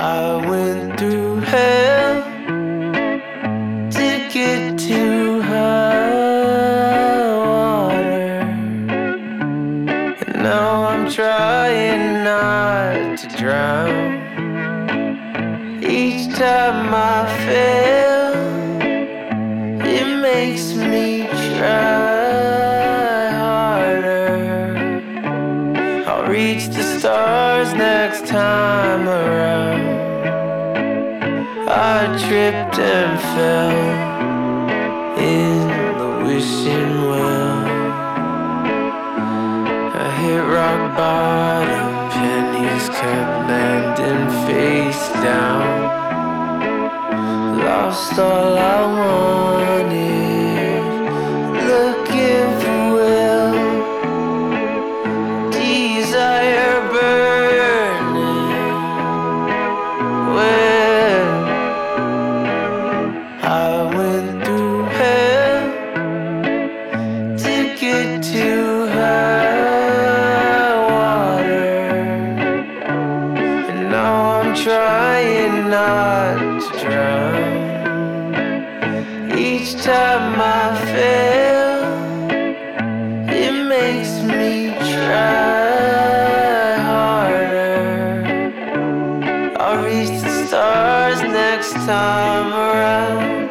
I went through hell to get to high water, and now I'm trying not to drown. Each time I fail, it makes me try harder. I'll reach the stars next time around. I tripped and fell in the wishing well. I hit rock bottom, pennies kept landing face down. Lost all I wanted, looking for will, desire burning. Well, I went through hell to get to high water, and now I'm trying not to drown. Each time I fail, it makes me try harder. I'll reach the stars next time around.